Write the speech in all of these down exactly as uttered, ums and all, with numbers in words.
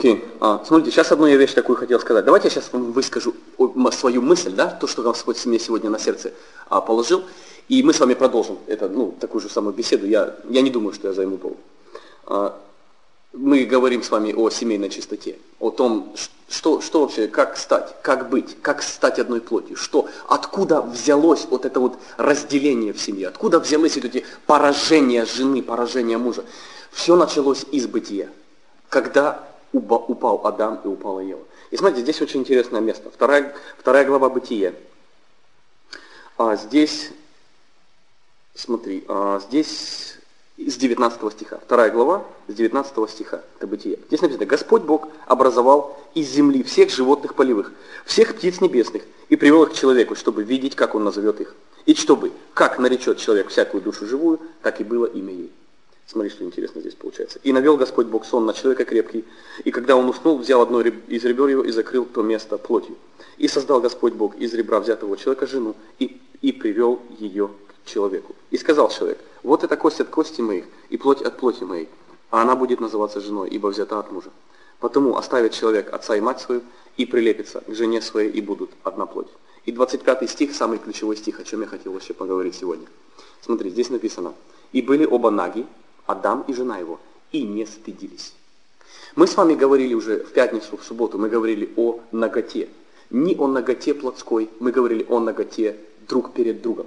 Окей. А, смотрите, сейчас одну я вещь такую хотел сказать. Давайте я сейчас вам выскажу свою мысль, да, то, что Господь мне сегодня на сердце а, положил, и мы с вами продолжим это, ну, такую же самую беседу. Я, я не думаю, что я займу пол. А, мы говорим с вами о семейной чистоте, о том, что, что вообще, как стать, как быть, как стать одной плотью, что, откуда взялось вот это вот разделение в семье, откуда взялись вот эти поражения жены, поражения мужа. Все началось из бытия, когда упал Адам и упала Ева. И смотрите, здесь очень интересное место. Вторая, вторая глава Бытия. А здесь, смотри, а здесь с девятнадцатого стиха. Вторая глава с девятнадцатого стиха. Это Бытие. Здесь написано: Господь Бог образовал из земли всех животных полевых, всех птиц небесных, и привел их к человеку, чтобы видеть, как он назовет их. И чтобы, как наречет человек всякую душу живую, так и было имя ей. Смотри, что интересно здесь получается. «И навел Господь Бог сон на человека крепкий, и когда он уснул, взял одно из ребер его и закрыл то место плотью. И создал Господь Бог из ребра взятого человека жену, и, и привел ее к человеку. И сказал человек: вот это кость от кости моих, и плоть от плоти моей, а она будет называться женой, ибо взята от мужа. Потому оставит человек отца и мать свою, и прилепится к жене своей, и будут одна плоть». И двадцать пятый стих, самый ключевой стих, о чем я хотел вообще поговорить сегодня. Смотри, здесь написано: «И были оба наги, Адам и жена его, и не стыдились». Мы с вами говорили уже в пятницу, в субботу, мы говорили о наготе. Не о наготе плотской, мы говорили о наготе друг перед другом.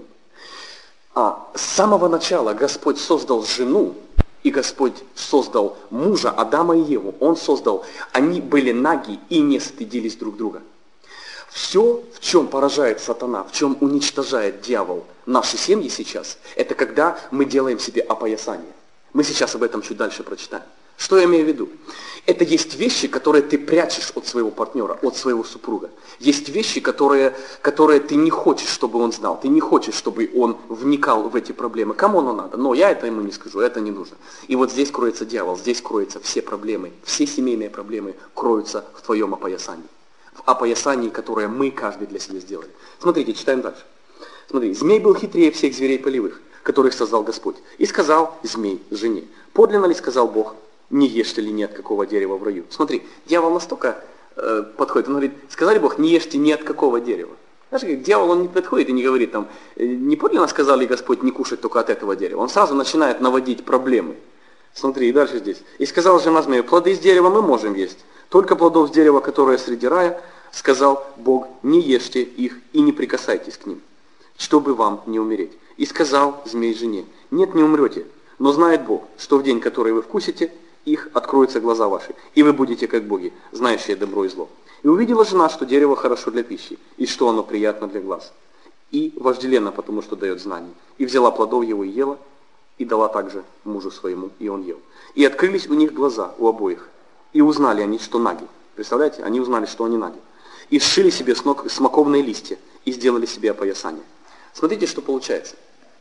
А с самого начала Господь создал жену, и Господь создал мужа, Адама и Еву. Он создал, они были наги и не стыдились друг друга. Все, в чем поражает сатана, в чем уничтожает дьявол наши семьи сейчас, это когда мы делаем себе опоясание. Мы сейчас об этом чуть дальше прочитаем. Что я имею в виду? Это есть вещи, которые ты прячешь от своего партнера, от своего супруга. Есть вещи, которые, которые ты не хочешь, чтобы он знал. Ты не хочешь, чтобы он вникал в эти проблемы. Кому оно надо? Но я это ему не скажу, это не нужно. И вот здесь кроется дьявол, здесь кроются все проблемы. Все семейные проблемы кроются в твоем опоясании. В опоясании, которое мы каждый для себя сделали. Смотрите, читаем дальше. Смотри, змей был хитрее всех зверей полевых, которых создал Господь. И сказал змей жене: подлинно ли сказал Бог, не ешьте ли ни от какого дерева в раю? Смотри, дьявол настолько э, подходит, он говорит: сказали Бог, не ешьте ни от какого дерева. Знаешь, дьявол, он не подходит и не говорит там: не подлинно сказал ли Господь не кушать только от этого дерева? Он сразу начинает наводить проблемы. Смотри, и дальше здесь. И сказал жена змею: плоды из дерева мы можем есть, только плодов с дерева, которое среди рая, сказал Бог, не ешьте их и не прикасайтесь к ним, чтобы вам не умереть. И сказал змей жене: нет, не умрете, но знает Бог, что в день, который вы вкусите их, откроются глаза ваши, и вы будете как боги, знающие добро и зло. И увидела жена, что дерево хорошо для пищи, и что оно приятно для глаз, и вожделенно, потому что дает знание. И взяла плодов его и ела, и дала также мужу своему, и он ел. И открылись у них глаза, у обоих, и узнали они, что наги. Представляете? Они узнали, что они наги. И сшили себе смоковные листья, и сделали себе опоясание. Смотрите, что получается.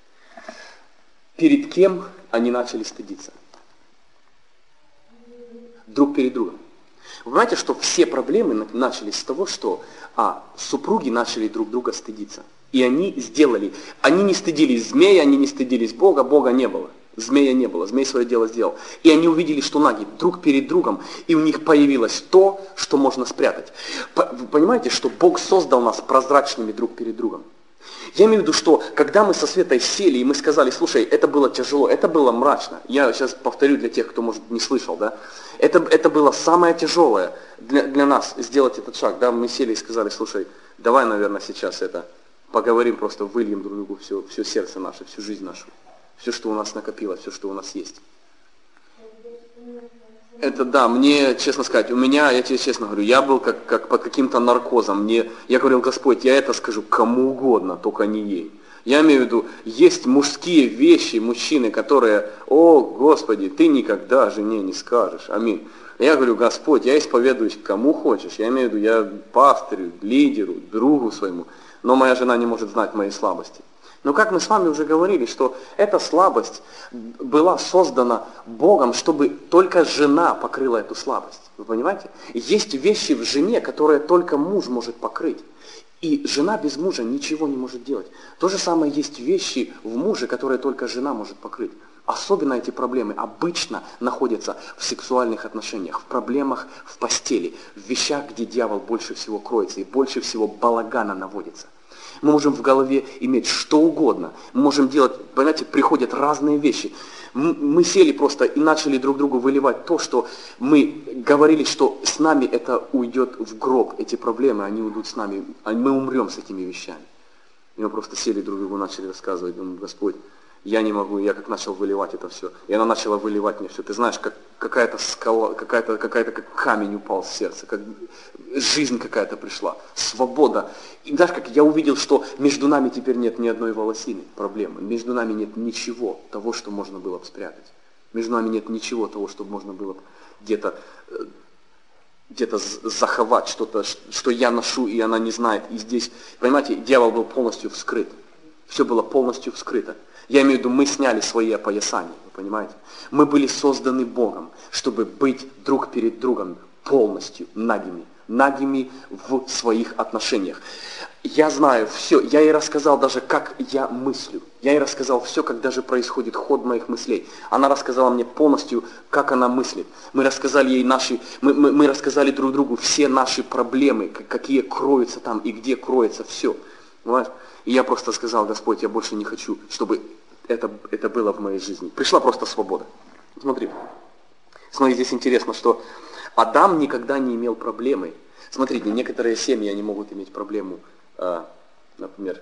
Перед кем они начали стыдиться? Друг перед другом. Вы понимаете, что все проблемы начались с того, что а, супруги начали друг друга стыдиться. И они сделали, они не стыдились змея, они не стыдились Бога, Бога не было. Змея не было, змей свое дело сделал. И они увидели, что наги друг перед другом, и у них появилось то, что можно спрятать. Вы понимаете, что Бог создал нас прозрачными друг перед другом? Я имею в виду, что когда мы со Светой сели, и мы сказали: слушай, это было тяжело, это было мрачно. Я сейчас повторю для тех, кто, может, не слышал, да. Это, это было самое тяжелое для, для нас, сделать этот шаг. Да? Мы сели и сказали: слушай, давай, наверное, сейчас это поговорим, просто выльем друг другу все, все сердце наше, всю жизнь нашу. Все, что у нас накопилось, все, что у нас есть. Это да, мне, честно сказать, у меня, я тебе честно говорю, я был как, как под каким-то наркозом. Мне, я говорил: Господь, я это скажу кому угодно, только не ей. Я имею в виду, есть мужские вещи, мужчины, которые: о, Господи, ты никогда жене не скажешь. Аминь. Я говорю: Господь, я исповедуюсь кому хочешь. Я имею в виду, я пастырю, лидеру, другу своему. Но моя жена не может знать моей слабости. Но как мы с вами уже говорили, что эта слабость была создана Богом, чтобы только жена покрыла эту слабость. Вы понимаете? Есть вещи в жене, которые только муж может покрыть. И жена без мужа ничего не может делать. То же самое есть вещи в муже, которые только жена может покрыть. Особенно эти проблемы обычно находятся в сексуальных отношениях, в проблемах в постели, в вещах, где дьявол больше всего кроется и больше всего балагана наводится. Мы можем в голове иметь что угодно, мы можем делать, понимаете, приходят разные вещи. Мы сели просто и начали друг другу выливать то, что мы говорили, что с нами это уйдет в гроб, эти проблемы, они уйдут с нами, мы умрем с этими вещами. И мы просто сели друг другу, начали рассказывать, думаю, Господь, я не могу, я как начал выливать это все. И она начала выливать мне все. Ты знаешь, как какая-то скала, какая-то, какая-то как камень упал в сердце, как жизнь какая-то пришла, свобода. И знаешь, как я увидел, что между нами теперь нет ни одной волосины проблемы. Между нами нет ничего того, что можно было бы спрятать. Между нами нет ничего того, что можно было бы где-то где-то заховать, что-то, что я ношу, и она не знает. И здесь, понимаете, дьявол был полностью вскрыт. Все было полностью вскрыто. Я имею в виду, мы сняли свои опоясания, вы понимаете? Мы были созданы Богом, чтобы быть друг перед другом полностью нагими, нагими в своих отношениях. Я знаю все, я ей рассказал даже, как я мыслю. Я ей рассказал все, как даже происходит ход моих мыслей. Она рассказала мне полностью, как она мыслит. Мы рассказали ей наши, мы, мы, мы рассказали друг другу все наши проблемы, какие кроются там и где кроется все. Понимаешь? И я просто сказал, Господь, я больше не хочу, чтобы это, это было в моей жизни. Пришла просто свобода. Смотри, смотри, здесь интересно, что Адам никогда не имел проблемы. Смотрите, некоторые семьи, они могут иметь проблему, э, например,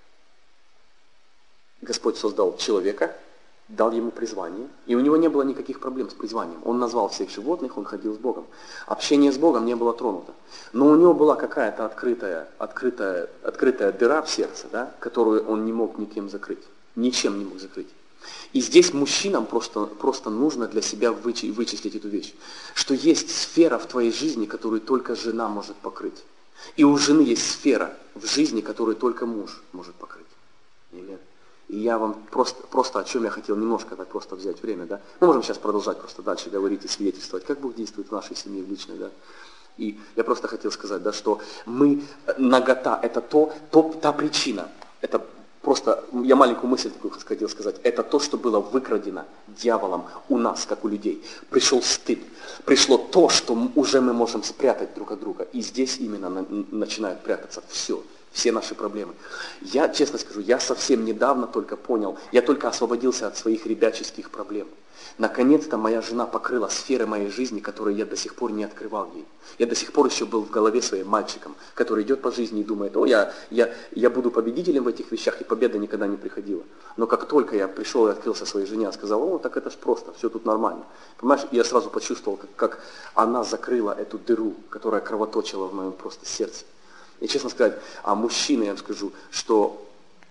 Господь создал человека, дал ему призвание, и у него не было никаких проблем с призванием. Он назвал всех животных, он ходил с Богом. Общение с Богом не было тронуто. Но у него была какая-то открытая, открытая, открытая дыра в сердце, да, которую он не мог никем закрыть. Ничем не мог закрыть. И здесь мужчинам просто, просто нужно для себя вычислить, вычислить эту вещь, что есть сфера в твоей жизни, которую только жена может покрыть. И у жены есть сфера в жизни, которую только муж может покрыть. Или И я вам просто, просто о чем я хотел немножко так просто взять время, да. Мы можем сейчас продолжать просто дальше говорить и свидетельствовать, как Бог действует в нашей семье, в личной, да. И я просто хотел сказать, да, что мы, нагота, это то, то, та причина, это просто, я маленькую мысль такую хотел сказать, это то, что было выкрадено дьяволом у нас, как у людей. Пришел стыд, пришло то, что уже мы можем спрятать друг от друга. И здесь именно на, начинает прятаться все. Все наши проблемы. Я, честно скажу, я совсем недавно только понял, я только освободился от своих ребяческих проблем. Наконец-то моя жена покрыла сферы моей жизни, которые я до сих пор не открывал ей. Я до сих пор еще был в голове своим мальчиком, который идет по жизни и думает, о, я, я, я буду победителем в этих вещах, и победа никогда не приходила. Но как только я пришел и открылся своей жене, я сказал, о, так это ж просто, все тут нормально. Понимаешь, я сразу почувствовал, как, как она закрыла эту дыру, которая кровоточила в моем просто сердце. И честно сказать, а мужчины, я вам скажу, что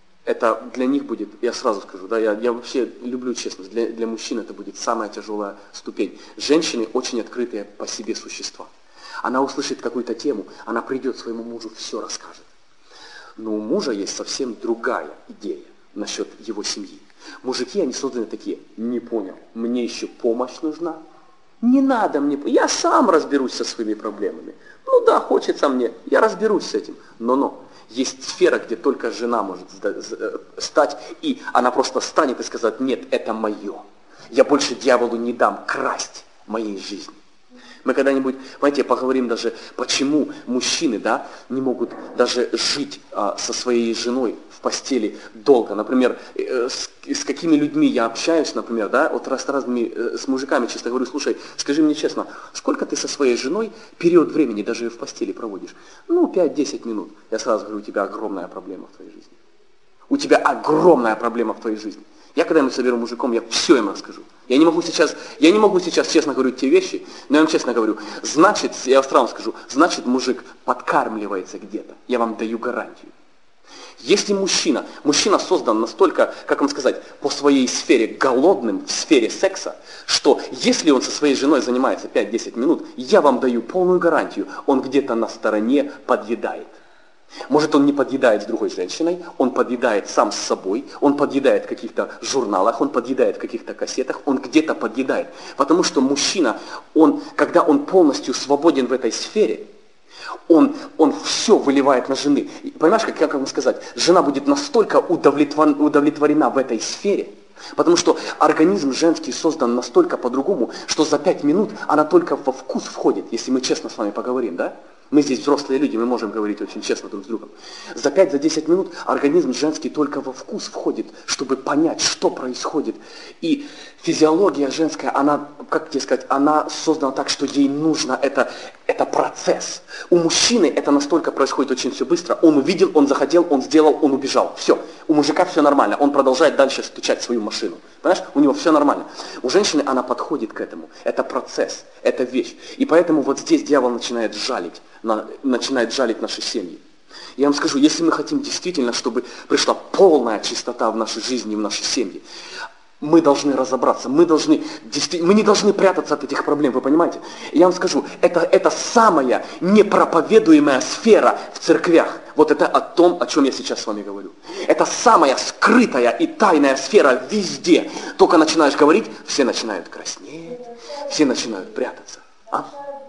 это для них будет, я сразу скажу, да, я, я вообще люблю честность, для, для мужчин это будет самая тяжелая ступень. Женщины очень открытые по себе существа. Она услышит какую-то тему, она придет своему мужу, все расскажет. Но у мужа есть совсем другая идея насчет его семьи. Мужики, они созданы такие, не понял, мне еще помощь нужна? Не надо мне, я сам разберусь со своими проблемами. Ну да, хочется мне, я разберусь с этим. Но-но, есть сфера, где только жена может стать, и она просто станет и сказать, нет, это мое. Я больше дьяволу не дам красть моей жизни. Мы когда-нибудь, понимаете, поговорим даже, почему мужчины, да, не могут даже жить а, со своей женой в постели долго. Например, э, с, с какими людьми я общаюсь, например, да, вот раз, с разными, э, с мужиками часто говорю, слушай, скажи мне честно, сколько ты со своей женой период времени даже в постели проводишь? Ну, пять-десять минут. Я сразу говорю, у тебя огромная проблема в твоей жизни. У тебя огромная проблема в твоей жизни. Я когда-нибудь соберу мужиком, я все им расскажу. Я не могу сейчас, я не могу сейчас честно говорить те вещи, но я вам честно говорю, значит, я сразу скажу, значит мужик подкармливается где-то. Я вам даю гарантию. Если мужчина, мужчина создан настолько, как вам сказать, по своей сфере голодным, в сфере секса, что если он со своей женой занимается пять-десять минут, я вам даю полную гарантию, он где-то на стороне подъедает. Может, он не подъедает с другой женщиной, он подъедает сам с собой, он подъедает в каких-то журналах, он подъедает в каких-то кассетах, он где-то подъедает. Потому что мужчина, он, когда он полностью свободен в этой сфере, он, он все выливает на жены. И понимаешь, как, как вам сказать, жена будет настолько удовлетворена, удовлетворена в этой сфере, Потому что организм женский создан настолько по-другому, что за пять минут она только во вкус входит, если мы честно с вами поговорим, да? Мы здесь взрослые люди, мы можем говорить очень честно друг с другом. За пять-десять минут организм женский только во вкус входит, чтобы понять, что происходит. И физиология женская, она, как тебе сказать, она создана так, что ей нужно, это, это процесс. У мужчины это настолько происходит очень все быстро. Он увидел, он захотел, он сделал, он убежал. Все. У мужика все нормально. Он продолжает дальше стучать свою машину. Понимаешь? У него все нормально. У женщины она подходит к этому. Это процесс, это вещь. И поэтому вот здесь дьявол начинает жалить. На, начинает жалить наши семьи. Я вам скажу, если мы хотим действительно, чтобы пришла полная чистота в нашей жизни, в нашей семье, мы должны разобраться, мы, должны, мы не должны прятаться от этих проблем, вы понимаете? Я вам скажу, это, это самая непроповедуемая сфера в церквях. Вот это о том, о чем я сейчас с вами говорю. Это самая скрытая и тайная сфера везде. Только начинаешь говорить, все начинают краснеть, все начинают прятаться. А?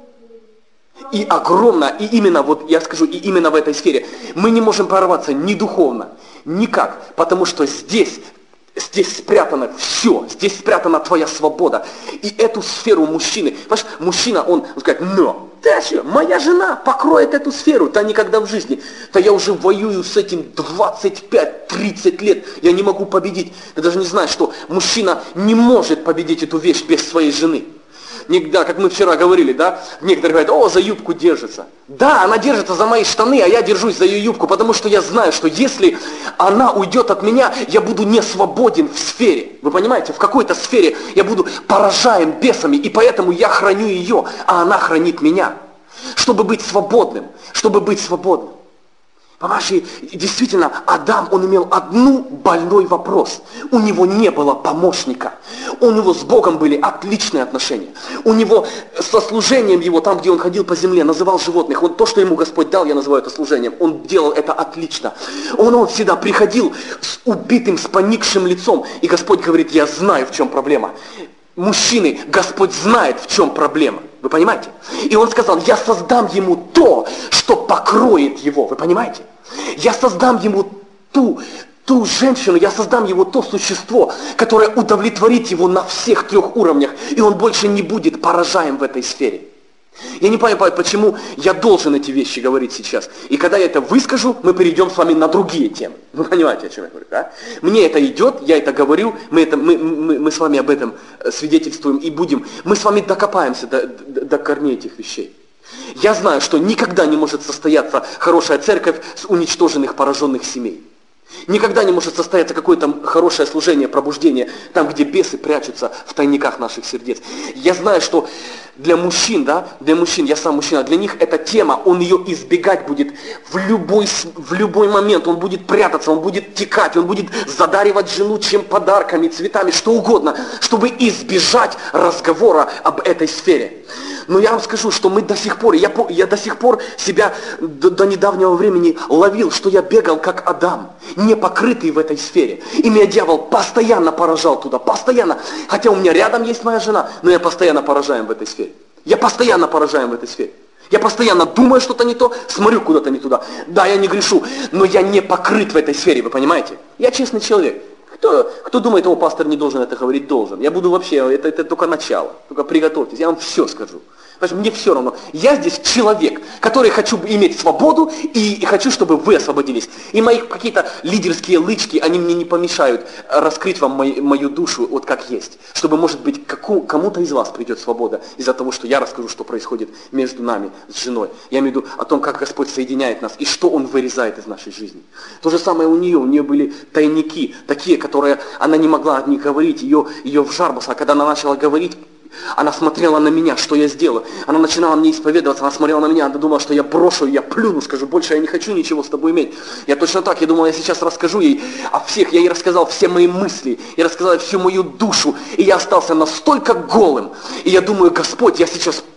И огромно, и именно, вот я скажу, и именно в этой сфере мы не можем прорваться ни духовно, никак, потому что здесь, здесь спрятано все, здесь спрятана твоя свобода. И эту сферу мужчины, понимаешь, мужчина, он, он скажет, но, да что, моя жена покроет эту сферу, да никогда в жизни, да я уже воюю с этим двадцать пять тридцать лет, я не могу победить. Ты даже не знаешь, что мужчина не может победить эту вещь без своей жены. Да, как мы вчера говорили, да, некоторые говорят, о, за юбку держится. Да, она держится за мои штаны, а я держусь за ее юбку, потому что я знаю, что если она уйдет от меня, я буду не свободен в сфере. Вы понимаете, в какой-то сфере я буду поражаем бесами, и поэтому я храню ее, а она хранит меня. Чтобы быть свободным, чтобы быть свободным. Понимаешь, и действительно, Адам, он имел одну больной вопрос. У него не было помощника. У него с Богом были отличные отношения. У него со служением его, там, где он ходил по земле, называл животных. Он, то, что ему Господь дал, я называю это служением. Он делал это отлично. Он, он всегда приходил с убитым, с поникшим лицом. И Господь говорит, я знаю, в чем проблема. Мужчины, Господь знает, в чем проблема. Вы понимаете? И он сказал, я создам ему то, что покроет его. Вы понимаете? Я создам ему ту, ту женщину, я создам ему то существо, которое удовлетворит его на всех трех уровнях. И он больше не будет поражаем в этой сфере. Я не понимаю, почему я должен эти вещи говорить сейчас. И когда я это выскажу, мы перейдем с вами на другие темы. Вы понимаете, о чем я говорю, да? Мне это идет, я это говорю, мы, это, мы, мы, мы с вами об этом свидетельствуем и будем. Мы с вами докопаемся до, до, до корней этих вещей. Я знаю, что никогда не может состояться хорошая церковь с уничтоженных, пораженных семей. Никогда не может состояться какое-то хорошее служение, пробуждение, там, где бесы прячутся в тайниках наших сердец. Я знаю, что для мужчин, да, для мужчин, я сам мужчина, для них эта тема, он ее избегать будет в любой, в любой момент, он будет прятаться, он будет текать, он будет задаривать жену чем подарками, цветами, что угодно, чтобы избежать разговора об этой сфере. Но я вам скажу, что мы до сих пор, я, я до сих пор себя до, до недавнего времени ловил, что я бегал как Адам, не покрытый в этой сфере. И меня дьявол постоянно поражал туда, постоянно. Хотя у меня рядом есть моя жена, но я постоянно поражаем в этой сфере. Я постоянно поражаем в этой сфере. Я постоянно думаю что-то не то, смотрю куда-то не туда. Да, я не грешу, но я не покрыт в этой сфере, вы понимаете? Я честный человек. Кто, кто думает, о, пастор не должен это говорить, должен. Я буду вообще, это, это только начало. Только приготовьтесь, я вам все скажу. Потому что мне все равно. Я здесь человек, который хочу иметь свободу и, и хочу, чтобы вы освободились. И мои какие-то лидерские лычки, они мне не помешают раскрыть вам мою, мою душу вот как есть. Чтобы, может быть, каку, кому-то из вас придет свобода из-за того, что я расскажу, что происходит между нами с женой. Я имею в виду о том, как Господь соединяет нас и что Он вырезает из нашей жизни. То же самое у нее. У нее были тайники, такие, которые она не могла от них говорить. Ее, ее в жар бросало. Когда она начала говорить, она смотрела на меня, что я сделаю. Она начинала мне исповедоваться, она смотрела на меня, она думала, что я брошу, я плюну, скажу, больше я не хочу ничего с тобой иметь. Я точно так, я думал, я сейчас расскажу ей о всех, я ей рассказал все мои мысли, я рассказал всю мою душу, и я остался настолько голым. И я думаю, Господь, я сейчас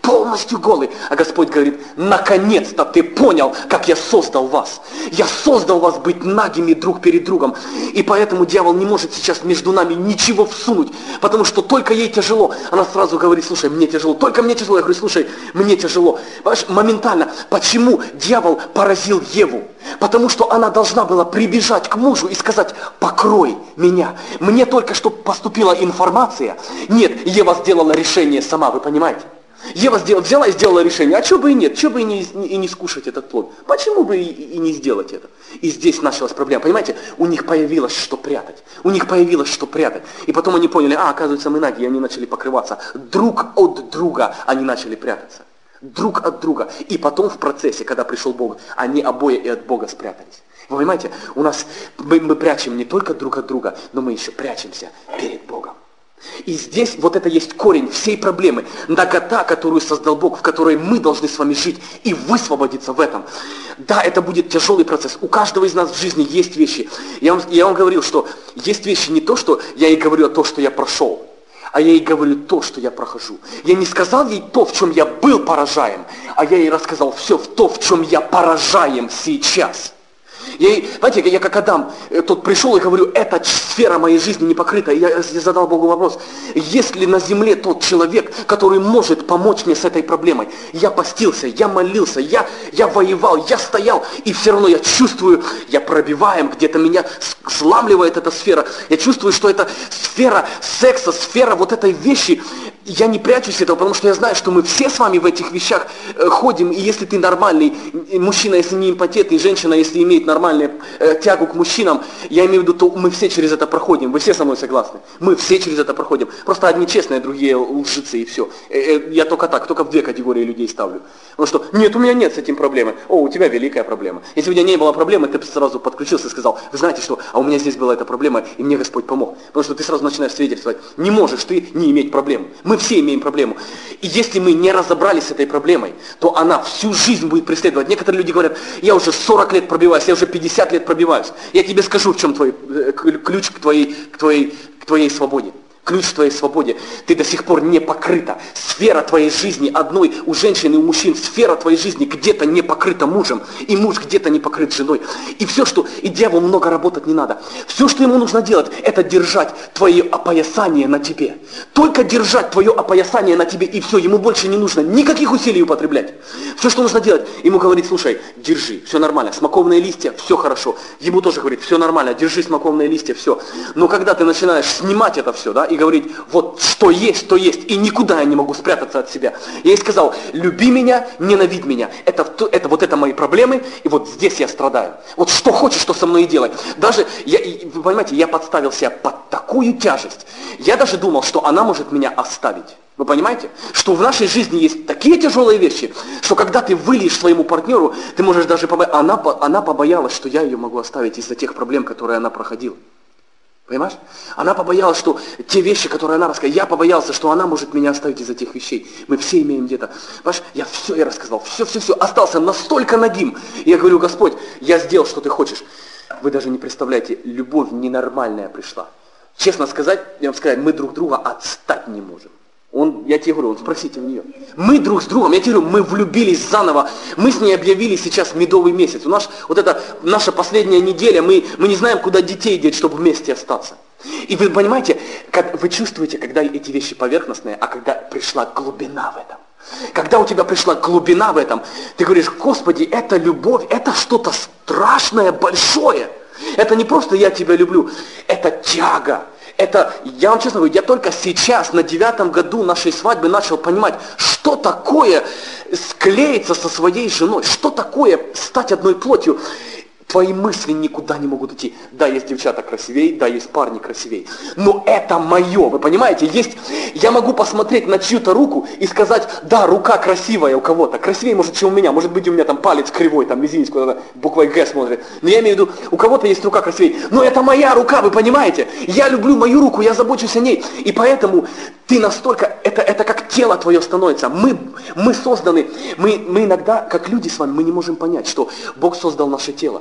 полностью голый. А Господь говорит, наконец-то ты понял, как я создал вас. Я создал вас быть нагими друг перед другом. И поэтому дьявол не может сейчас между нами ничего всунуть, потому что только ей тяжело. Она сразу говорит, слушай, мне тяжело, только мне тяжело. Я говорю, слушай, мне тяжело. Понимаешь, моментально. Почему дьявол поразил Еву? Потому что она должна была прибежать к мужу и сказать, покрой меня. Мне только что поступила информация. Нет, Ева сделала решение сама, вы понимаете? Ева сделала, взяла и сделала решение, а что бы и нет, что бы и не, и не скушать этот плод, почему бы и, и не сделать это? И здесь началась проблема, понимаете, у них появилось что прятать, у них появилось что прятать. И потом они поняли, а, оказывается, мы наги, и они начали покрываться, друг от друга они начали прятаться, друг от друга. И потом в процессе, когда пришел Бог, они обои и от Бога спрятались. Вы понимаете, у нас, мы, мы прячем не только друг от друга, но мы еще прячемся перед Богом. И здесь вот это есть корень всей проблемы. Нагота, которую создал Бог, в которой мы должны с вами жить и высвободиться в этом. Да, это будет тяжелый процесс. У каждого из нас в жизни есть вещи. Я вам, я вам говорил, что есть вещи не то, что я ей говорю, а то, что я прошел. А я ей говорю то, что я прохожу. Я не сказал ей то, в чем я был поражаем, а я ей рассказал все в то, в чем я поражаем сейчас. Я, знаете, я как Адам, тот пришел и говорю, эта сфера моей жизни не покрыта. Я, я задал Богу вопрос, есть ли на земле тот человек, который может помочь мне с этой проблемой? Я постился, я молился, я, я воевал, я стоял, и все равно я чувствую, я пробиваем, где-то меня сламливает эта сфера. Я чувствую, что это сфера секса, сфера вот этой вещи. Я не прячусь этого, потому что я знаю, что мы все с вами в этих вещах э, ходим, и если ты нормальный, мужчина, если не импотентный, женщина, если имеет нормальную э, тягу к мужчинам, я имею в виду, то мы все через это проходим, вы все со мной согласны? Мы все через это проходим, просто одни честные, другие лжецы и все. Э, э, я только так, только в две категории людей ставлю. Потому что, нет, у меня нет с этим проблемы, о, у тебя великая проблема. Если у тебя не было проблемы, ты сразу подключился и сказал, вы знаете что, а у меня здесь была эта проблема, и мне Господь помог. Потому что ты сразу начинаешь свидетельствовать, не можешь ты не иметь проблемы. Мы все имеем проблему. И если мы не разобрались с этой проблемой, то она всю жизнь будет преследовать. Некоторые люди говорят, я уже сорок лет пробиваюсь, я уже пятьдесят лет пробиваюсь. Я тебе скажу, в чем твой ключ к твоей, к твоей, к твоей свободе. Ключ к твоей свободе. Ты до сих пор не покрыта. Сфера твоей жизни одной у женщин и у мужчин, сфера твоей жизни где-то не покрыта мужем, и муж где-то не покрыт женой. И все, что, и дьяволу много работать не надо. Все, что ему нужно делать, это держать твое опоясание на тебе. Только держать твое опоясание на тебе, и все, ему больше не нужно никаких усилий употреблять. Все, что нужно делать, ему говорит, слушай, держи, все нормально, смоковные листья, все хорошо. Ему тоже говорит, все нормально, держи смоковные листья, все. Но когда ты начинаешь снимать это все, да, и говорить, вот что есть, то есть, и никуда я не могу спрятаться от себя. Я ей сказал, люби меня, ненавидь меня. Это, это вот это мои проблемы, и вот здесь я страдаю. Вот что хочешь, то со мной и делай. Даже, я, вы понимаете, я подставил себя под такую тяжесть. Я даже думал, что она может меня оставить. Вы понимаете? Что в нашей жизни есть такие тяжелые вещи, что когда ты выльешь своему партнеру, ты можешь даже побояться. Она, она побоялась, что я ее могу оставить из-за тех проблем, которые она проходила. Понимаешь? Она побоялась, что те вещи, которые она рассказала, я побоялся, что она может меня оставить из-за тех вещей. Мы все имеем где-то. Понимаешь? Я все ей рассказал, все-все-все, остался настолько нагим. И я говорю, Господь, я сделал, что ты хочешь. Вы даже не представляете, любовь ненормальная пришла. Честно сказать, я вам сказать, мы друг друга отстать не можем. Он, я тебе говорю, он, спросите у нее. Мы друг с другом, я тебе говорю, мы влюбились заново. Мы с ней объявили сейчас медовый месяц. У нас вот это наша последняя неделя, мы, мы не знаем, куда детей деть, чтобы вместе остаться. И вы понимаете, как вы чувствуете, когда эти вещи поверхностные, а когда пришла глубина в этом. Когда у тебя пришла глубина в этом, ты говоришь, Господи, это любовь, это что-то страшное, большое. Это не просто я тебя люблю, это тяга. Это, я вам честно говорю, я только сейчас, на девятом году нашей свадьбы, начал понимать, что такое склеиться со своей женой, что такое стать одной плотью. Твои мысли никуда не могут идти. Да, есть девчата красивее, да, есть парни красивее. Но это мое, вы понимаете? Есть, я могу посмотреть на чью-то руку и сказать, да, рука красивая у кого-то. Красивее, может, чем у меня. Может быть, у меня там палец кривой, там мизинец куда-то буквой Г смотрит. Но я имею в виду, у кого-то есть рука красивее. Но это моя рука, вы понимаете? Я люблю мою руку, я забочусь о ней. И поэтому ты настолько, это, это как тело твое становится. Мы, мы созданы, мы, мы иногда, как люди с вами, мы не можем понять, что Бог создал наше тело.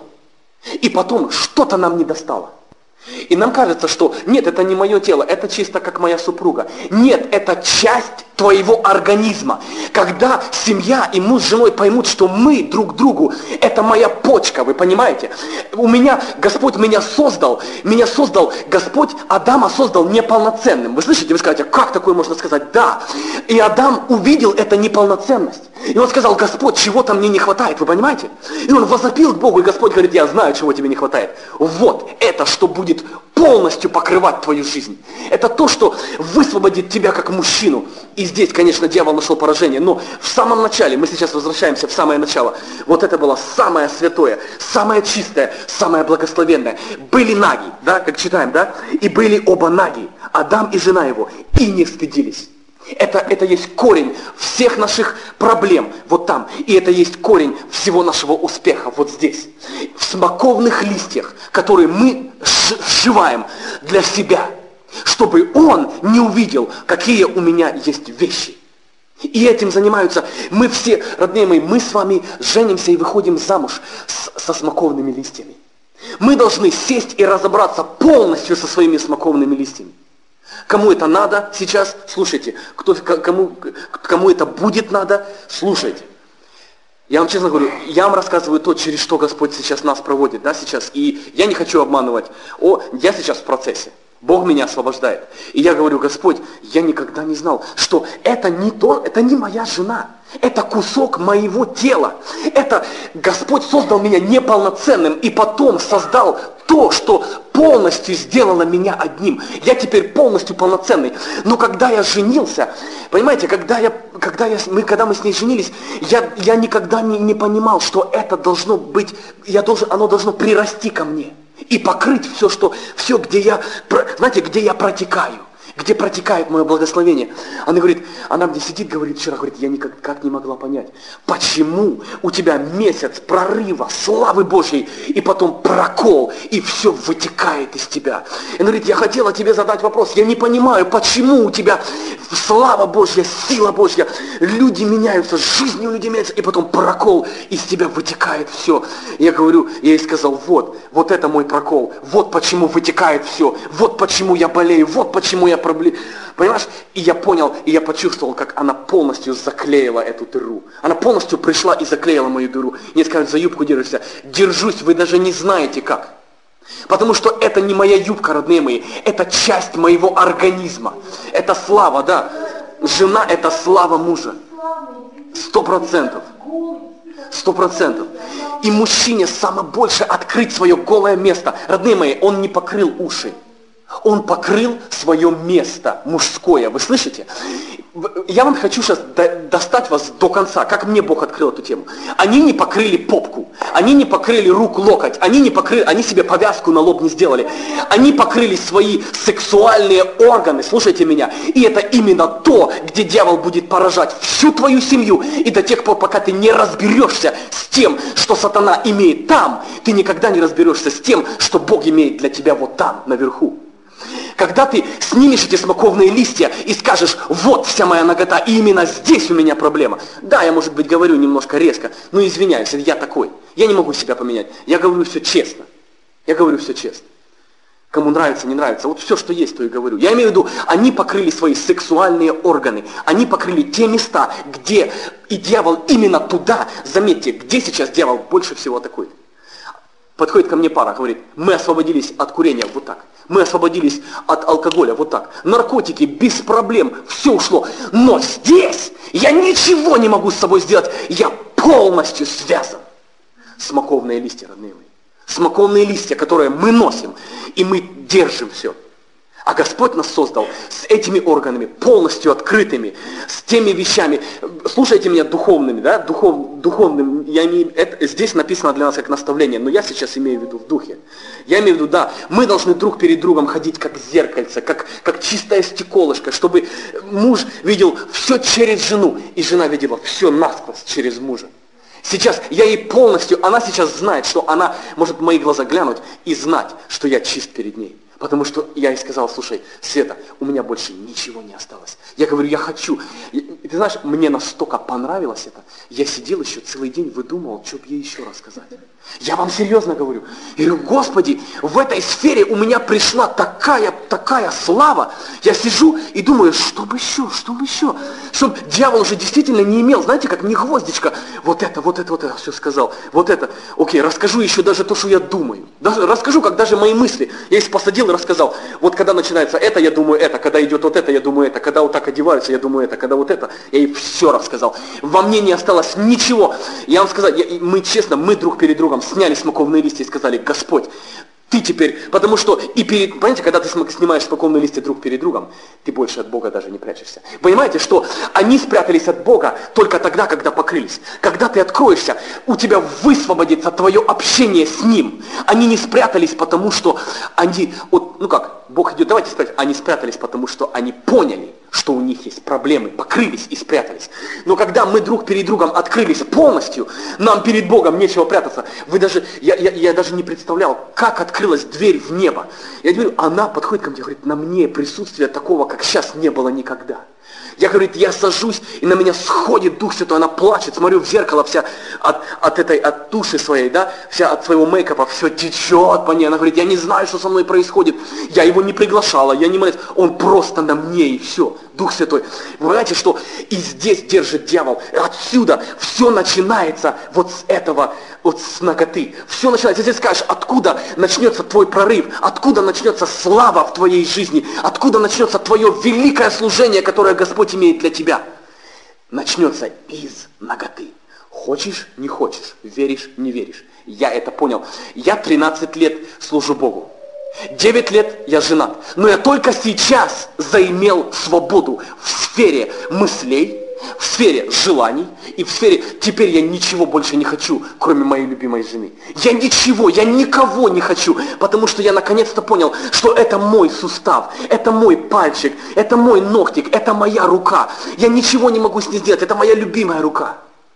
И потом что-то нам не достало. И нам кажется, что нет, это не мое тело, это чисто как моя супруга. Нет, это часть твоего организма. Когда семья и муж с женой поймут, что мы друг другу, это моя почка, вы понимаете? У меня, Господь меня создал, меня создал, Господь Адама создал неполноценным. Вы слышите, вы скажете, как такое можно сказать? Да. И Адам увидел эту неполноценность. И он сказал, Господь, чего-то мне не хватает, вы понимаете? И он возопил к Богу, и Господь говорит, я знаю, чего тебе не хватает. Вот это, что будет полностью покрывать твою жизнь. Это то, что высвободит тебя как мужчину. И здесь, конечно, дьявол нашел поражение. Но в самом начале, мы сейчас возвращаемся в самое начало, вот это было самое святое, самое чистое, самое благословенное. Были наги, да, как читаем, да? И были оба наги, Адам и жена его, и не стыдились. Это, это есть корень всех наших проблем вот там. И это есть корень всего нашего успеха вот здесь. В смоковных листьях, которые мы сшиваем для себя, чтобы он не увидел, какие у меня есть вещи. И этим занимаются мы все, родные мои, мы с вами женимся и выходим замуж с, со смоковными листьями. Мы должны сесть и разобраться полностью со своими смоковными листьями. Кому это надо сейчас, слушайте. Кто, кому, кому это будет надо, слушайте. Я вам честно говорю, я вам рассказываю то, через что Господь сейчас нас проводит, да, сейчас. И я не хочу обманывать. О, я сейчас в процессе. Бог меня освобождает. И я говорю, Господь, я никогда не знал, что это не то, это не моя жена. Это кусок моего тела. Это Господь создал меня неполноценным и потом создал то, что полностью сделало меня одним. Я теперь полностью полноценный. Но когда я женился, понимаете, когда, я, когда, я, мы, когда мы с ней женились, я, я никогда не, не понимал, что это должно быть, я должен, оно должно прирасти ко мне. И покрыть все, что, все, где я, знаете, где я протекаю, где протекает мое благословение. Она говорит, она мне сидит, говорит, вчера, говорит, я никак как не могла понять, почему у тебя месяц прорыва, славы Божьей, и потом прокол, и все вытекает из тебя. И она говорит, я хотела тебе задать вопрос, я не понимаю, почему у тебя слава Божья, сила Божья, люди меняются, жизнь у людей меняется, и потом прокол, из тебя вытекает все. Я говорю, я ей сказал, вот, вот это мой прокол, вот почему вытекает все, вот почему я болею, вот почему я проблем. Понимаешь? И я понял, и я почувствовал, как она полностью заклеила эту дыру. Она полностью пришла и заклеила мою дыру. Мне скажут, за юбку держишься. Держусь, вы даже не знаете как. Потому что это не моя юбка, родные мои. Это часть моего организма. Это слава, да. Жена – это слава мужа. Сто процентов. Сто процентов. И мужчине самое больше открыть свое голое место. Родные мои, он не покрыл уши. Он покрыл свое место мужское. Вы слышите? Я вам хочу сейчас достать вас до конца, как мне Бог открыл эту тему. Они не покрыли попку, они не покрыли рук, локоть, они не покрыли, они себе повязку на лоб не сделали. Они покрыли свои сексуальные органы, слушайте меня. И это именно то, где дьявол будет поражать всю твою семью. И до тех пор, пока ты не разберешься с тем, что сатана имеет там, ты никогда не разберешься с тем, что Бог имеет для тебя вот там, наверху. Когда ты снимешь эти смоковные листья и скажешь, вот вся моя нагота, и именно здесь у меня проблема. Да, я, может быть, говорю немножко резко, но извиняюсь, я такой. Я не могу себя поменять. Я говорю все честно. Я говорю все честно. Кому нравится, не нравится. Вот все, что есть, то и говорю. Я имею в виду, они покрыли свои сексуальные органы. Они покрыли те места, где и дьявол именно туда. Заметьте, где сейчас дьявол больше всего атакует. Подходит ко мне пара, говорит, мы освободились от курения вот так. Мы освободились от алкоголя вот так. Наркотики без проблем, все ушло. Но здесь я ничего не могу с собой сделать. Я полностью связан. Смоковные листья, родные мои. Смоковные листья, которые мы носим, и мы держим все. А Господь нас создал с этими органами, полностью открытыми, с теми вещами, слушайте меня, духовными, да, духов, духовным, я имею, это, здесь написано для нас как наставление, но я сейчас имею в виду в духе. Я имею в виду, да, мы должны друг перед другом ходить как зеркальце, как, как чистое стеклышко, чтобы муж видел все через жену, и жена видела все насквозь через мужа. Сейчас я ей полностью, она сейчас знает, что она может в мои глаза глянуть и знать, что я чист перед ней. Потому что я ей сказал, слушай, Света, у меня больше ничего не осталось. Я говорю, я хочу. И, ты знаешь, мне настолько понравилось это. Я сидел еще целый день, выдумывал, что бы ей еще рассказать. Я вам серьезно говорю. Я говорю, Господи, в этой сфере у меня пришла такая, такая слава. Я сижу и думаю, что бы еще, что бы еще. Чтобы дьявол уже действительно не имел, знаете, как не гвоздичка. Вот это, вот это, вот это все сказал. Вот это. Окей, расскажу еще даже то, что я думаю. Даже, расскажу, как даже мои мысли. Я их посадил и рассказал. Вот когда начинается это, я думаю это. Когда идет вот это, я думаю это. Когда вот так одеваются, я думаю это. Когда вот это, я ей все рассказал. Во мне не осталось ничего. Я вам сказал, я, мы честно, мы друг перед другом сняли смоковные листья и сказали, Господь, ты теперь, потому что и перед, понимаете, когда ты снимаешь смоковные листья друг перед другом, ты больше от Бога даже не прячешься. Понимаете, что они спрятались от Бога только тогда, когда покрылись. Когда ты откроешься, у тебя высвободится твое общение с Ним. Они не спрятались, потому что они, вот, ну как, Бог идет, давайте спрятать, они спрятались, потому что они поняли, что у них есть проблемы, покрылись и спрятались. Но когда мы друг перед другом открылись полностью, нам перед Богом нечего прятаться. Вы даже, я, я, я даже не представлял, как открылась дверь в небо. Я говорю, она подходит ко мне, говорит, на мне присутствия такого, как сейчас, не было никогда. Я, говорит, я сажусь, и на меня сходит Дух Святой, она плачет, смотрю в зеркало, вся от, от этой, от туши своей, да, вся от своего мейкапа, все течет по ней. Она говорит, я не знаю, что со мной происходит. Я его не приглашала, я не молюсь. Он просто на мне, и все. Дух Святой. Вы понимаете, что и здесь держит дьявол. Отсюда все начинается вот с этого, вот с наготы. Все начинается. Если скажешь, откуда начнется твой прорыв, откуда начнется слава в твоей жизни, откуда начнется твое великое служение, которое Господь имеет для тебя, начнется из наготы. Хочешь, не хочешь, веришь, не веришь. Я это понял. Я тринадцать лет служу Богу. девять лет я женат. Но я только сейчас заимел свободу в сфере мыслей, в сфере желаний и в сфере «теперь я ничего больше не хочу, кроме моей любимой жены». Я ничего, я никого не хочу, потому что я наконец-то понял, что это мой сустав, это мой пальчик, это мой ногтик, это моя рука. Я ничего не могу с ней сделать, это моя любимая рука.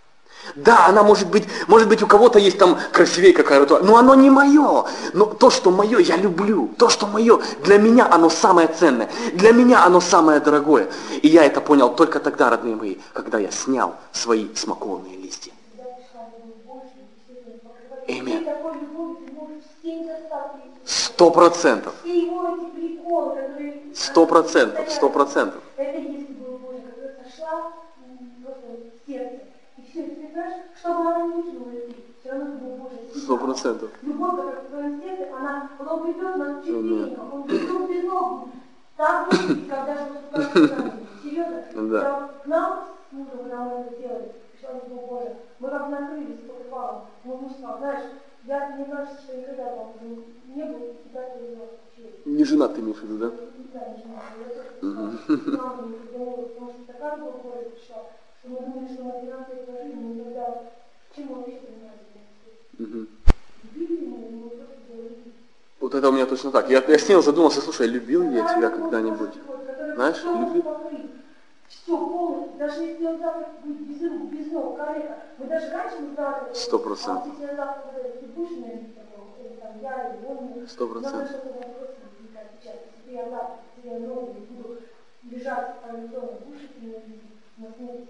Да, она может быть, может быть у кого-то есть там красивее какая-то, но оно не мое. Но то, что мое, я люблю. То, что мое, для меня оно самое ценное. Для меня оно самое дорогое. И я это понял только тогда, родные мои, когда я снял свои смоковные листья. Аминь. Сто процентов. Сто процентов. Сто процентов. Чтобы она не видела любви, все равно любовь Божия. Сто процентов. Любовь, которая в твоем сердце, она потом придет на четвереньках, он придет без ног. Так будет, когда же мы скажем, серьезно, да. К нам с мужем, когда мы это делали, пришла любовь Божия, мы как накрылись покрывалом. Мой муж сказал, знаешь, я, мне кажется, что никогда там не был, всегда ты его учили. Не женат ты имеешь в виду, да? Да, не женат. Я тоже сказала, мама не придумала, потому что такая любовь Божия пришла. Мы думали, что на двенадцать лет прожили, но тогда чем мы вообще занимались? Любили мы, мы просто делали. Вот это у меня точно так. Я, я с ним задумался, слушай, любил ли я тебя когда-нибудь? Знаешь, любил? Все полностью, даже если он завтра будет без рук, без ног, коллега, мы даже раньше мы сразу... Сто процентов. А если я завтра ты будешь на них, или там я, или он... Сто процентов. Надо что-то просто не отвечать. Если я завтра, если я ноги буду лежать по лицу, кушать и не видеть, на смерти.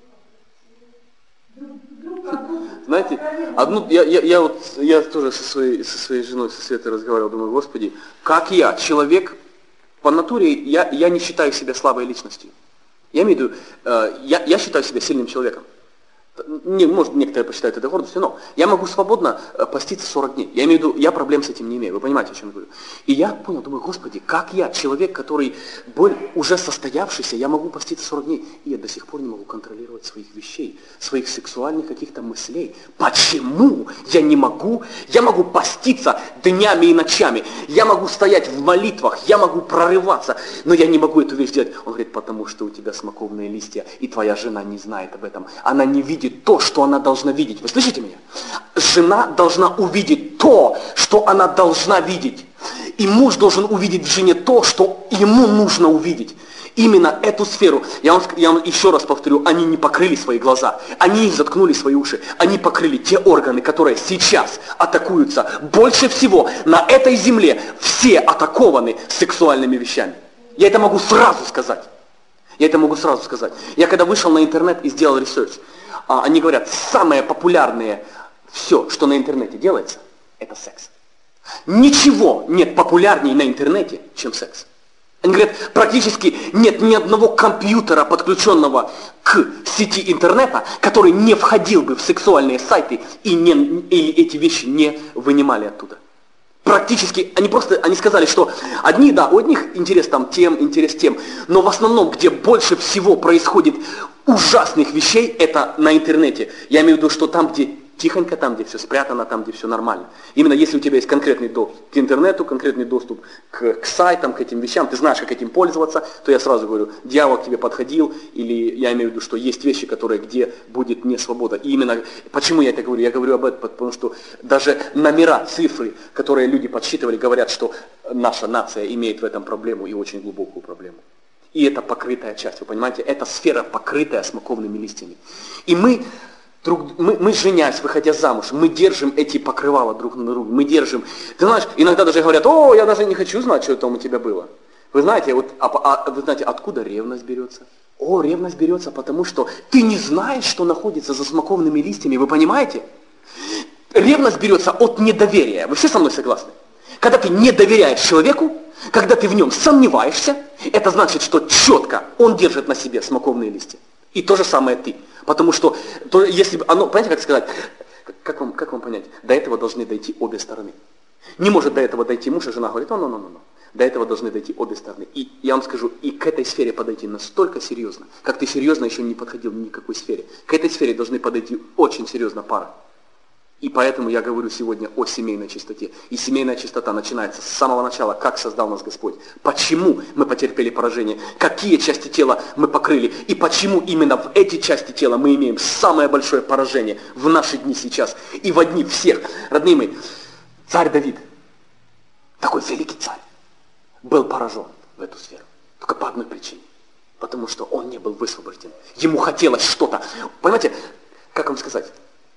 Знаете, одну, я, я, я, вот, я тоже со своей, со своей женой, со Светой разговаривал, думаю, Господи, как я, человек, по натуре, я, я не считаю себя слабой личностью. Я имею в виду, э, я, я считаю себя сильным человеком. Не, может, некоторые посчитают это гордостью, но я могу свободно поститься сорок дней. Я имею в виду, я проблем с этим не имею. Вы понимаете, о чем я говорю? И я понял, думаю, Господи, как я, человек, который уже состоявшийся, я могу поститься сорок дней, и я до сих пор не могу контролировать своих вещей, своих сексуальных каких-то мыслей. Почему я не могу? Я могу поститься днями и ночами. Я могу стоять в молитвах, я могу прорываться, но я не могу эту вещь делать. Он говорит, потому что у тебя смоковные листья, и твоя жена не знает об этом. Она не видит то, что она должна видеть. Вы слышите меня? Жена должна увидеть то, что она должна видеть. И муж должен увидеть в жене то, что ему нужно увидеть. Именно эту сферу, я вам, я вам еще раз повторю, они не покрыли свои глаза, они не заткнули свои уши, они покрыли те органы, которые сейчас атакуются. Больше всего на этой земле все атакованы сексуальными вещами. Я это могу сразу сказать. Я это могу сразу сказать. Я когда вышел на интернет и сделал ресерч, они говорят, самое популярное все, что на интернете делается, это секс. Ничего нет популярнее на интернете, чем секс. Они говорят, практически нет ни одного компьютера, подключенного к сети интернета, который не входил бы в сексуальные сайты и, не, и эти вещи не вынимали оттуда. Практически, они просто, они сказали, что одни, да, у одних интерес там тем, интерес тем, но в основном, где больше всего происходит ужасных вещей, это на интернете. Я имею в виду, что там, где тихонько, там, где все спрятано, там, где все нормально. Именно если у тебя есть конкретный доступ к интернету, конкретный доступ к, к сайтам, к этим вещам, ты знаешь, как этим пользоваться, то я сразу говорю, дьявол к тебе подходил, или я имею в виду, что есть вещи, которые, где будет не свобода. И именно, почему я это говорю? Я говорю об этом, потому что даже номера, цифры, которые люди подсчитывали, говорят, что наша нация имеет в этом проблему и очень глубокую проблему. И это покрытая часть, вы понимаете, это сфера, покрытая смоковными листьями. И мы... Друг, мы, мы женясь, выходя замуж, мы держим эти покрывала друг на друга, мы держим. Ты знаешь, иногда даже говорят, о, я даже не хочу знать, что там у тебя было. Вы знаете, вот, а, а, вы знаете, откуда ревность берется? О, ревность берется, потому что ты не знаешь, что находится за смоковными листьями, вы понимаете? Ревность берется от недоверия. Вы все со мной согласны? Когда ты не доверяешь человеку, когда ты в нем сомневаешься, это значит, что четко он держит на себе смоковные листья. И то же самое ты. Потому что, то, если бы оно, понимаете, как сказать, как вам, как вам понять, до этого должны дойти обе стороны. Не может до этого дойти муж, и жена говорит, о, ну, ну, ну, ну. До этого должны дойти обе стороны. И я вам скажу, и к этой сфере подойти настолько серьезно, как ты серьезно еще не подходил ни к какой сфере. К этой сфере должны подойти очень серьезно пара. И поэтому я говорю сегодня о семейной чистоте. И семейная чистота начинается с самого начала, как создал нас Господь. Почему мы потерпели поражение, какие части тела мы покрыли, и почему именно в эти части тела мы имеем самое большое поражение в наши дни сейчас. И в дни всех. Родные мои, царь Давид, такой великий царь, был поражен в эту сферу. Только по одной причине. Потому что он не был высвобожден. Ему хотелось что-то. Понимаете, как вам сказать?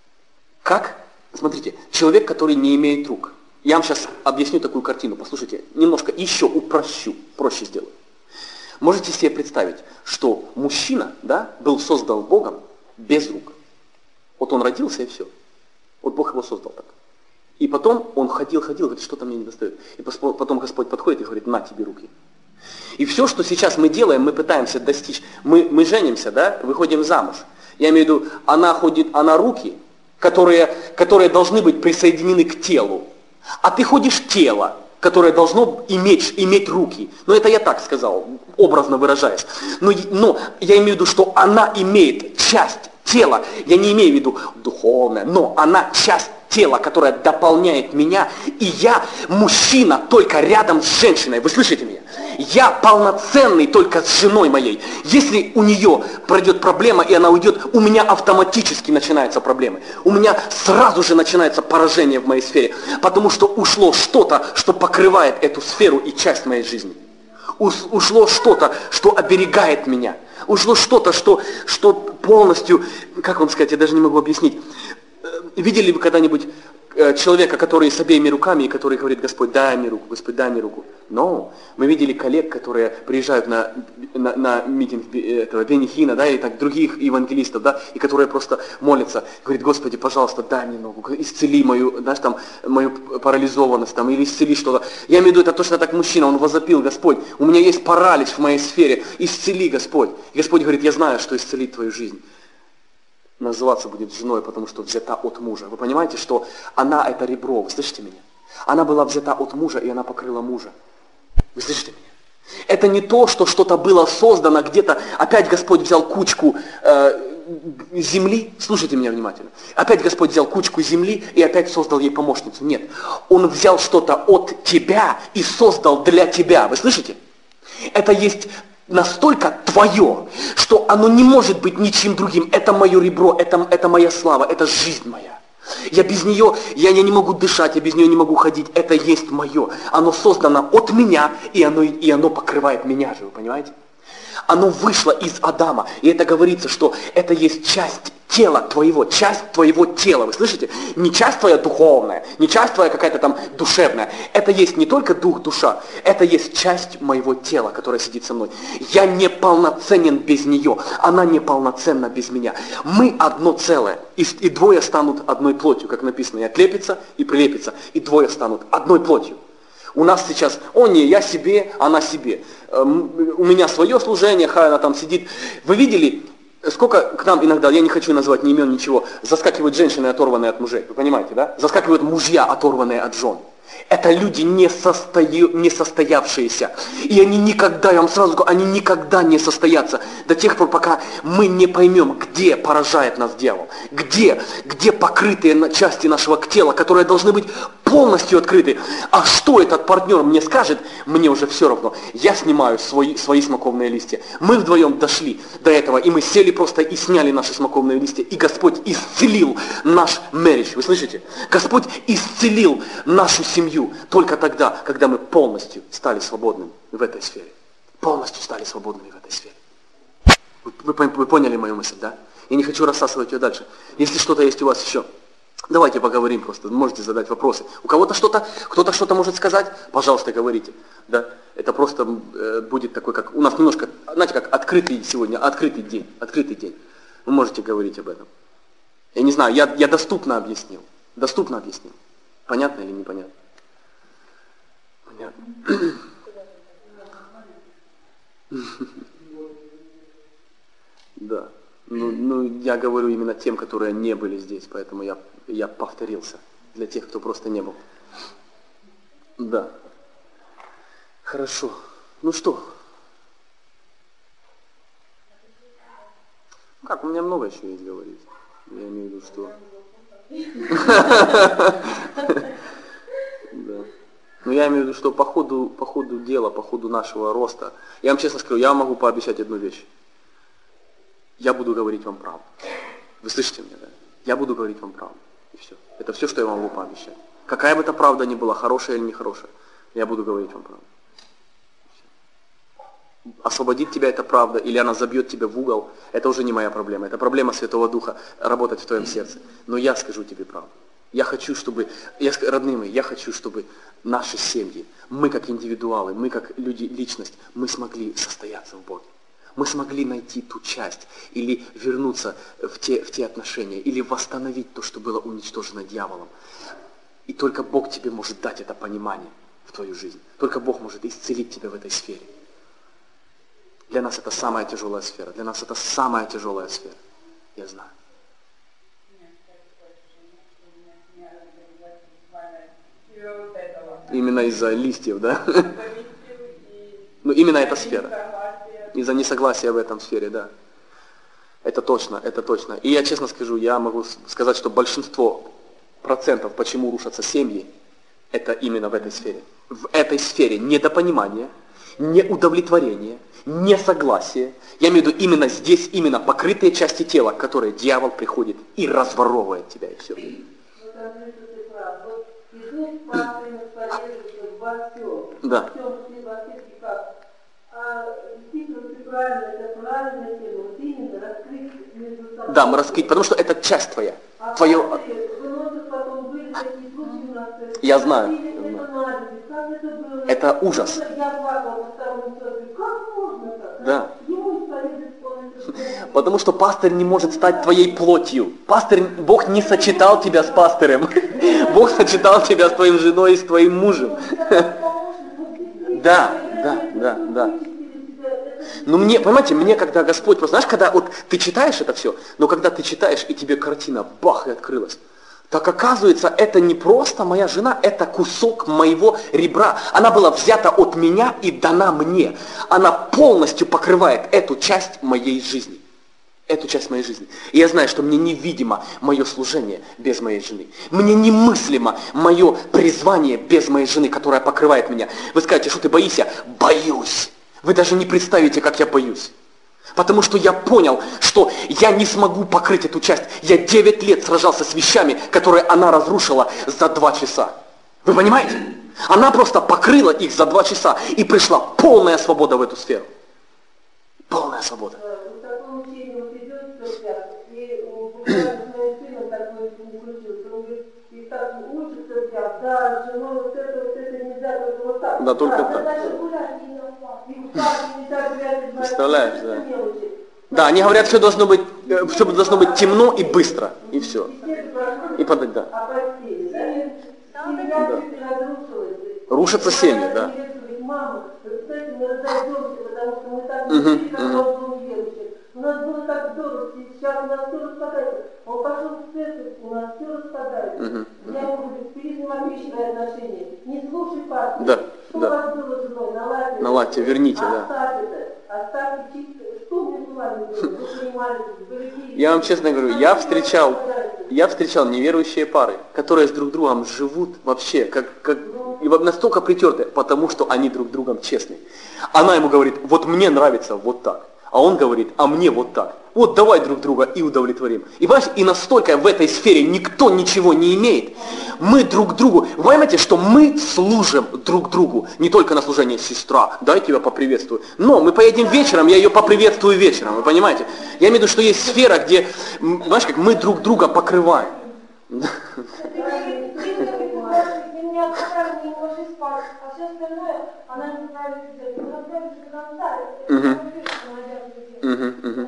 Как? Смотрите, человек, который не имеет рук. Я вам сейчас объясню такую картину. Послушайте, немножко еще упрощу, проще сделаю. Можете себе представить, что мужчина, да, был создан Богом без рук. Вот он родился и все. Вот Бог его создал так. И потом он ходил, ходил, говорит, что-то мне не достает. И потом Господь подходит и говорит, на тебе руки. И все, что сейчас мы делаем, мы пытаемся достичь. Мы, мы женимся, да, выходим замуж. Я имею в виду, она ходит, она руки, Которые, которые должны быть присоединены к телу. А ты ходишь тело, которое должно иметь, иметь руки. Ну это я так сказал, образно выражаясь. Но, но я имею в виду, что она имеет часть тела. Я не имею в виду духовное, но она часть тела, которая дополняет меня. И я мужчина только рядом с женщиной. Вы слышите меня? Я полноценный только с женой моей. Если у нее пройдет проблема и она уйдет, у меня автоматически начинаются проблемы. У меня сразу же начинается поражение в моей сфере. Потому что ушло что-то, что покрывает эту сферу и часть моей жизни. Ушло что-то, что оберегает меня. Ушло что-то, что, что полностью, как вам сказать, я даже не могу объяснить. Видели ли вы когда-нибудь человека, который с обеими руками, и который говорит, Господь, дай мне руку, Господь, дай мне руку. Но мы видели коллег, которые приезжают на, на, на митинг этого Бенни Хинна, да, и так других евангелистов, да, и которые просто молятся, говорит, Господи, пожалуйста, дай мне ногу, исцели мою, знаешь, там, мою парализованность, там, или исцели что-то. Я имею в виду, это точно так мужчина, он возопил, Господь, у меня есть паралич в моей сфере, исцели, Господь. И Господь говорит, я знаю, что исцелит твою жизнь. Называться будет женой, потому что взята от мужа. Вы понимаете, что она это ребро, вы слышите меня? Она была взята от мужа, и она покрыла мужа. Вы слышите меня? Это не то, что что-то было создано где-то. Опять Господь взял кучку э, земли. Слушайте меня внимательно. Опять Господь взял кучку земли и опять создал ей помощницу. Нет. Он взял что-то от тебя и создал для тебя. Вы слышите? Это есть настолько твое, что оно не может быть ничем другим. Это мое ребро, это, это моя слава, это жизнь моя. Я без нее, я, я не могу дышать, я без нее не могу ходить. Это есть мое. Оно создано от меня, и оно, и оно покрывает меня же, вы понимаете? Оно вышло из Адама. И это говорится, что это есть часть тела твоего, часть твоего тела. Вы слышите? Не часть твоя духовная, не часть твоя какая-то там душевная. Это есть не только дух, душа. Это есть часть моего тела, которая сидит со мной. Я не полноценен без нее. Она не полноценна без меня. Мы одно целое. И, и двое станут одной плотью, как написано. И отлепится, и прилепится. И двое станут одной плотью. У нас сейчас, о не, я себе, она себе. У меня свое служение, хай она там сидит. Вы видели, сколько к нам иногда, я не хочу назвать ни имен, ничего, заскакивают женщины, оторванные от мужей. Вы понимаете, да? Заскакивают мужья, оторванные от жен. Это люди не, состою, не состоявшиеся. И они никогда, я вам сразу говорю, они никогда не состоятся до тех пор, пока мы не поймем, где поражает нас дьявол. Где, где покрытые части нашего тела, которые должны быть полностью открыты. А что этот партнер мне скажет, мне уже все равно. Я снимаю свои, свои смоковные листья. Мы вдвоем дошли до этого, и мы сели просто и сняли наши смоковные листья. И Господь исцелил наш marriage. Вы слышите? Господь исцелил нашу семью только тогда, когда мы полностью стали свободными в этой сфере. Полностью стали свободными в этой сфере. Вы, вы, вы поняли мою мысль, да? Я не хочу рассасывать ее дальше. Если что-то есть у вас еще, давайте поговорим просто, можете задать вопросы. У кого-то что-то, кто-то что-то может сказать, пожалуйста, говорите. Да? Это просто э, будет такой, как у нас немножко, знаете, как открытый сегодня, открытый день, открытый день. Вы можете говорить об этом. Я не знаю, я, я доступно объяснил. Доступно объяснил. Понятно или непонятно? Понятно. Да. Ну, ну, я говорю именно тем, которые не были здесь, поэтому я, я повторился. Для тех, кто просто не был. Да. Хорошо. Ну что? Как, у меня много еще есть говорить. Я имею в виду, что... Да. Но я имею в виду, что по ходу, по ходу дела, по ходу нашего роста, я вам честно скажу, я могу пообещать одну вещь. Я буду говорить вам правду. Вы слышите меня, да? Я буду говорить вам правду. И все. Это все, что я вам могу пообещать. Какая бы эта правда ни была, хорошая или нехорошая, я буду говорить вам правду. Освободит тебя эта правда, или она забьет тебя в угол, это уже не моя проблема. Это проблема Святого Духа, работать в твоем сердце. Но я скажу тебе правду. Я хочу, чтобы, я, родные мои, я хочу, чтобы наши семьи, мы как индивидуалы, мы как люди, личность, мы смогли состояться в Боге. Мы смогли найти ту часть, или вернуться в те, в те отношения, или восстановить то, что было уничтожено дьяволом. И только Бог тебе может дать это понимание в твою жизнь. Только Бог может исцелить тебя в этой сфере. Для нас это самая тяжелая сфера. Для нас это самая тяжелая сфера. Я знаю. Именно из-за листьев, да? Ну, именно эта сфера. Из-за несогласия в этом сфере, да. Это точно, это точно. И я честно скажу, я могу сказать, что большинство процентов, почему рушатся семьи, это именно в этой сфере. В этой сфере недопонимание, неудовлетворение, несогласие. Я имею в виду именно здесь, именно покрытые части тела, которые дьявол приходит и разворовывает тебя, и все. Да. Да, мы раскрыть, потому что это часть твоя. Твое... Я знаю. Я знаю. Это ужас. Да. Потому что пастырь не может стать твоей плотью. Пастырь, Бог не сочетал тебя с пастырем. Бог сочетал тебя с твоим женой и с твоим мужем. Да, да, да, да. Но мне, понимаете, мне когда Господь, просто, знаешь, когда вот ты читаешь это все, но когда ты читаешь, и тебе картина бах, и открылась, так оказывается, это не просто моя жена, это кусок моего ребра. Она была взята от меня и дана мне. Она полностью покрывает эту часть моей жизни. Эту часть моей жизни. И я знаю, что мне невидимо мое служение без моей жены. Мне немыслимо мое призвание без моей жены, которая покрывает меня. Вы скажете, что ты боишься? Боюсь. Вы даже не представите, как я боюсь. Потому что я понял, что я не смогу покрыть эту часть. Я девять лет сражался с вещами, которые она разрушила за два часа. Вы понимаете? Она просто покрыла их за два часа. И пришла полная свобода в эту сферу. Полная свобода. В таком учении вот идет церковь, и буквально с моим сыном такое не случилось. Он говорит, и так учится церковь, да, с женой вот это, вот это нельзя, только вот так. Да, только да, так. Даже гулять не надо. И так нельзя гулять. Представляешь, да. Да, они говорят, все должно быть, все должно быть темно и быстро, и все. И подать, да. Да. Рушатся семьи, да. Угу, угу. У нас было так здорово, сейчас у нас все распадается. Он пошел в церковь, у нас все распадается. Угу. Я ему говорю, перезаимопиши отношения. Не слушай пастора. Да, что да. у вас было с женой? Наладьте. Наладьте, верните, да. Оставь это. Оставьте чисто. Что между вами было? Вы понимали, берегите. Я вам честно говорю, я встречал, я встречал неверующие пары, которые с друг другом живут вообще, как, как и настолько притертые, потому что они друг другом честны. Она ему говорит, вот мне нравится вот так. А он говорит, а мне вот так. Вот давай друг друга и удовлетворим. И понимаете, и настолько в этой сфере никто ничего не имеет. Мы друг другу, вы понимаете, что мы служим друг другу. Не только на служение сестра, дай тебя поприветствую. Но мы поедем вечером, я ее поприветствую вечером, вы понимаете? Я имею в виду, что есть сфера, где, знаешь, как мы друг друга покрываем. Угу, угу.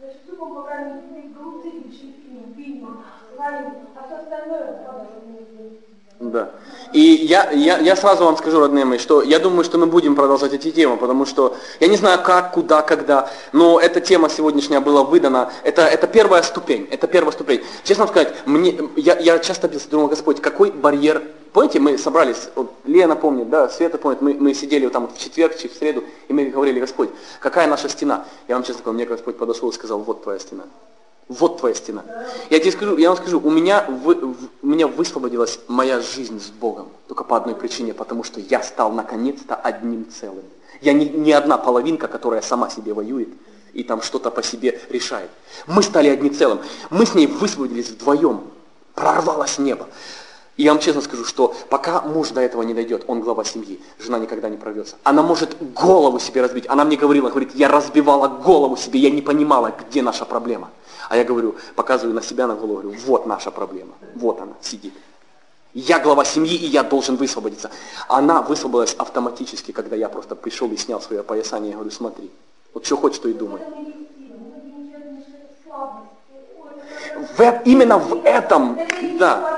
Да. И я, я, я сразу вам скажу, родные мои, что я думаю, что мы будем продолжать эти темы, потому что я не знаю как, куда, когда, но эта тема сегодняшняя была выдана, это, это первая ступень, это первая ступень. Честно сказать, мне, я, я часто думал, Господь, какой барьер. Помните, мы собрались, вот, Лена помнит, да, Света помнит, мы, мы сидели вот там вот в четверг, в среду, и мы говорили, Господь, какая наша стена? Я вам честно говорю, мне Господь подошел и сказал, вот твоя стена. Вот твоя стена. Я тебе скажу, я вам скажу, у меня, вы, в, у меня высвободилась моя жизнь с Богом. Только по одной причине, потому что я стал наконец-то одним целым. Я не, не одна половинка, которая сама себе воюет и там что-то по себе решает. Мы стали одним целым. Мы с ней высвободились вдвоем. Прорвалось небо. И я вам честно скажу, что пока муж до этого не дойдет, он глава семьи, жена никогда не прорвется. Она может голову себе разбить. Она мне говорила, говорит, я разбивала голову себе, я не понимала, где наша проблема. А я говорю, показываю на себя, на голову, говорю, вот наша проблема, вот она сидит. Я глава семьи, и я должен высвободиться. Она высвободилась автоматически, когда я просто пришел и снял свое опоясание, и говорю, смотри, вот что хочешь, то и думай. В, именно в этом, да.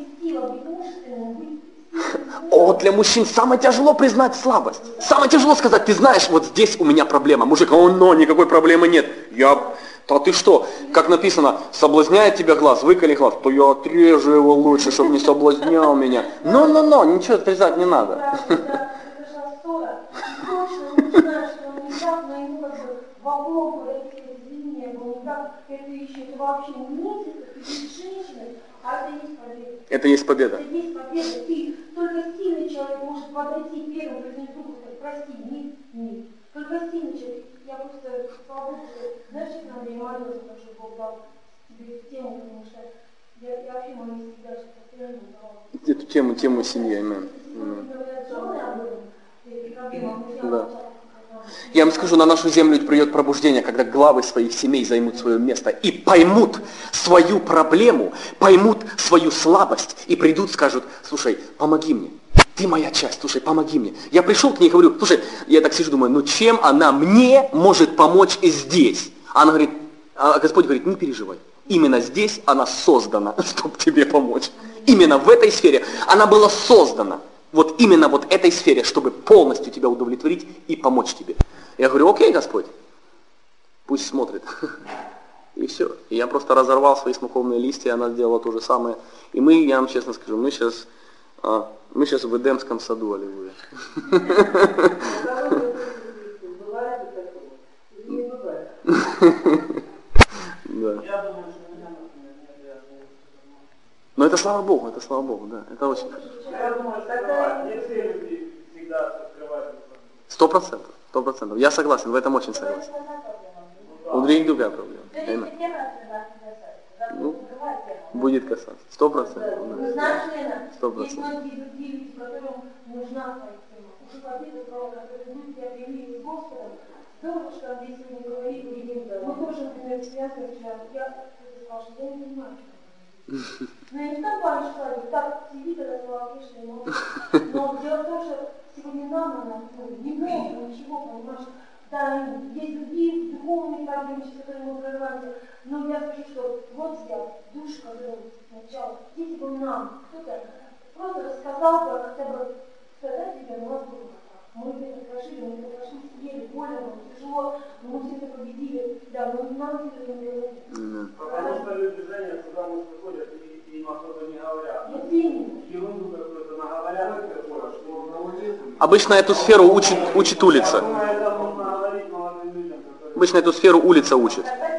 О, для мужчин самое тяжело признать слабость. Самое тяжело сказать, ты знаешь, вот здесь у меня проблема. Мужик, о, но, никакой проблемы нет. Я, да ты что, как написано, соблазняет тебя глаз, выколи глаз, то я отрежу его лучше, чтобы не соблазнял меня. Но-но-но, ничего отрезать не надо. Это есть победа. Это есть победа. И только сильный человек может подойти первым к другу и сказать, прости, нет, нет. Только сильный человек. Я просто, слава Богу, знаешь, честно, я молилась, потому что Бог дал тебе эту тему, потому что я, я вообще молюсь всегда, что постоянно давал. Эту тему, тему семьи, амен. Да. Я вам скажу, на нашу землю придет пробуждение, когда главы своих семей займут свое место и поймут свою проблему, поймут свою слабость и придут, скажут, слушай, помоги мне, ты моя часть, слушай, помоги мне. Я пришел к ней и говорю, слушай, я так сижу, думаю, ну чем она мне может помочь здесь? Она говорит, а Господь говорит, не переживай, именно здесь она создана, чтобы тебе помочь. Именно в этой сфере она была создана. Вот именно вот этой сфере, чтобы полностью тебя удовлетворить и помочь тебе. Я говорю, окей, Господь, пусть смотрит. И все. И я просто разорвал свои смоковные листья, она сделала то же самое. И мы, я вам честно скажу, мы сейчас, а, мы сейчас в Эдемском саду, аллилуйя. Да. Но это слава Богу, это слава Богу, да, это очень хорошо. Сто процентов, сто процентов. Я согласен, в этом очень согласен. У других другая проблема. Ну, будет касаться. Сто процентов. Сто процентов. Здорово, что Андрей сегодня говорит, и мы тоже, например, связаны вчера. Я сказала, что я не понимаю, что но я не так плане, что так сидит, это словакишь, но дело в том, что сегодня нам она не можно ничего, понимаешь. Да, есть другие духовные проблемы, с которыми мы прорываемся, но я скажу, что вот я, душа, которая сначала, если бы нам кто-то просто рассказал бы, хотя бы сказать тебе, у нас было мы это прошли, мы это прошли, съели, больно, тяжело, но мы все это победили, да, но нам это не говорили. Потому что люди женятся, замуж выходят и им особо не говорят. Ерунду какую-то наговорят, что научиться. Обычно эту сферу учит, учит улица. Обычно эту сферу улица учит.